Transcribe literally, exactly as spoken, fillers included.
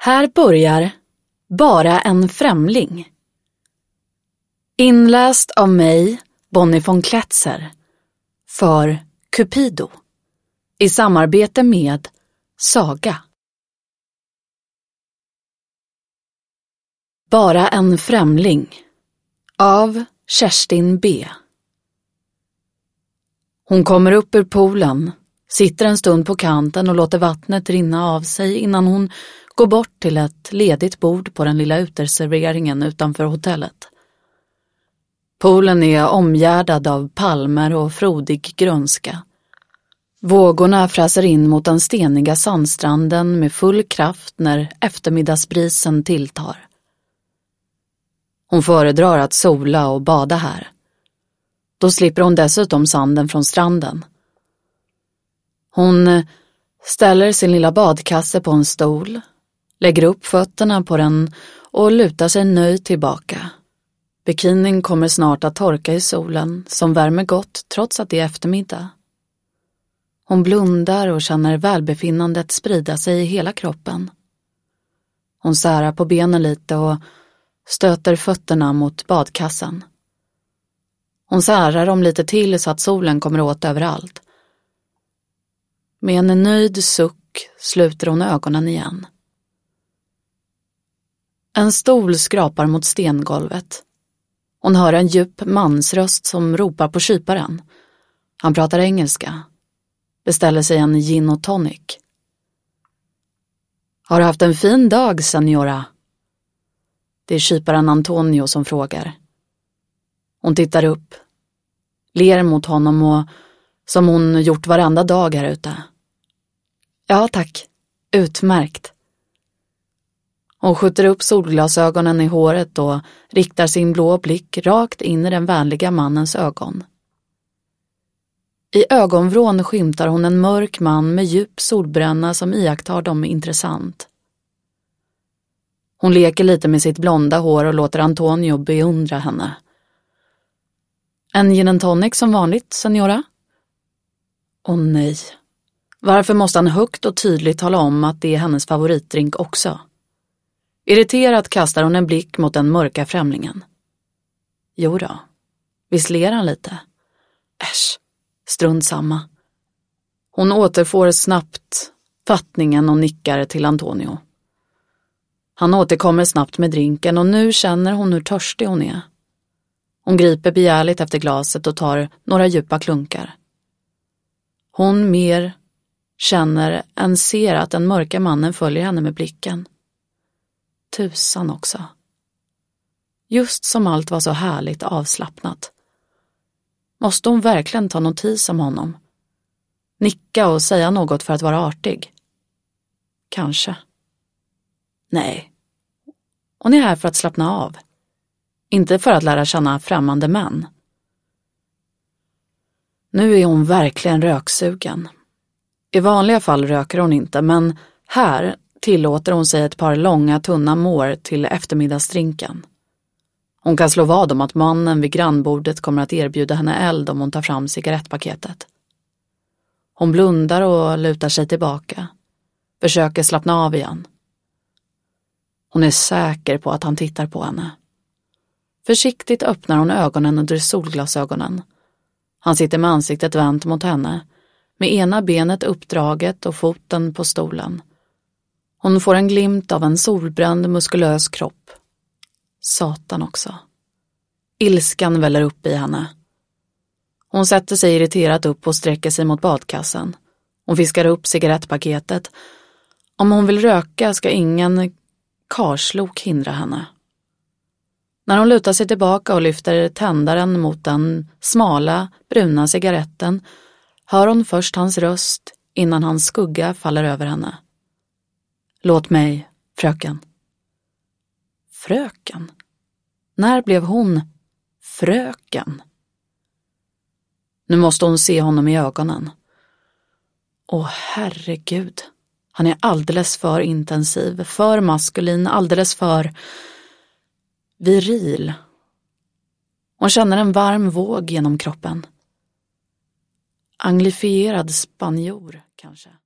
Här börjar Bara en främling. Inläst av mig, Bonnie von Kletzer, för Cupido i samarbete med Saga. Bara en främling av Kerstin B. Hon kommer upp ur poolen, sitter en stund på kanten och låter vattnet rinna av sig innan hon går bort till ett ledigt bord på den lilla uteserveringen utanför hotellet. Poolen är omgärdad av palmer och frodig grönska. Vågorna fräser in mot den steniga sandstranden med full kraft när eftermiddagsbrisen tilltar. Hon föredrar att sola och bada här. Då slipper hon dessutom sanden från stranden. Hon ställer sin lilla badkasse på en stol, lägger upp fötterna på den och lutar sig nöjd tillbaka. Bikinin kommer snart att torka i solen som värmer gott trots att det är eftermiddag. Hon blundar och känner välbefinnandet sprida sig i hela kroppen. Hon särar på benen lite och stöter fötterna mot badkassen. Hon särar dem lite till så att solen kommer åt överallt. Med en nöjd suck sluter hon ögonen igen. En stol skrapar mot stengolvet. Hon hör en djup mansröst som ropar på kyparen. Han pratar engelska. Beställer sig en gin och tonic. Har du haft en fin dag, senora? Det är kyparen Antonio som frågar. Hon tittar upp, ler mot honom och som hon gjort varenda dag här ute. Ja, tack. Utmärkt. Hon skjuter upp solglasögonen i håret och riktar sin blå blick rakt in i den vänliga mannens ögon. I ögonvrån skymtar hon en mörk man med djup solbränna som iakttar dem intressant. Hon leker lite med sitt blonda hår och låter Antonio beundra henne. En gin and tonic som vanligt, senora? Åh nej. Varför måste han högt och tydligt tala om att det är hennes favoritdrink också? Irriterat kastar hon en blick mot den mörka främlingen. Jo då, visst ler han lite. Äsch, strunt samma. Hon återfår snabbt fattningen och nickar till Antonio. Han återkommer snabbt med drinken och nu känner hon hur törstig hon är. Hon griper begärligt efter glaset och tar några djupa klunkar. Hon mer känner än ser att den mörka mannen följer henne med blicken. Tusan också. Just som allt var så härligt avslappnat. Måste hon verkligen ta notis om honom? Nicka och säga något för att vara artig? Kanske. Nej. Hon är här för att slappna av. Inte för att lära känna främmande män. Nu är hon verkligen röksugen. I vanliga fall röker hon inte, men här tillåter hon sig ett par långa tunna mår till eftermiddagsdrinken. Hon kan slå vad om att mannen vid grannbordet kommer att erbjuda henne eld om hon tar fram cigarettpaketet. Hon blundar och lutar sig tillbaka. Försöker slappna av igen. Hon är säker på att han tittar på henne. Försiktigt öppnar hon ögonen under solglasögonen. Han sitter med ansiktet vänt mot henne, med ena benet uppdraget och foten på stolen. Hon får en glimt av en solbränd muskulös kropp. Satan också. Ilskan väller upp i henne. Hon sätter sig irriterat upp och sträcker sig mot badkassen. Hon fiskar upp cigarettpaketet. Om hon vill röka ska ingen karslok hindra henne. När hon lutar sig tillbaka och lyfter tändaren mot den smala, bruna cigaretten hör hon först hans röst innan hans skugga faller över henne. Låt mig, fröken. Fröken? När blev hon fröken? Nu måste hon se honom i ögonen. Åh herregud, han är alldeles för intensiv, för maskulin, alldeles för viril. Hon känner en varm våg genom kroppen. Anglifierad spanjor, kanske.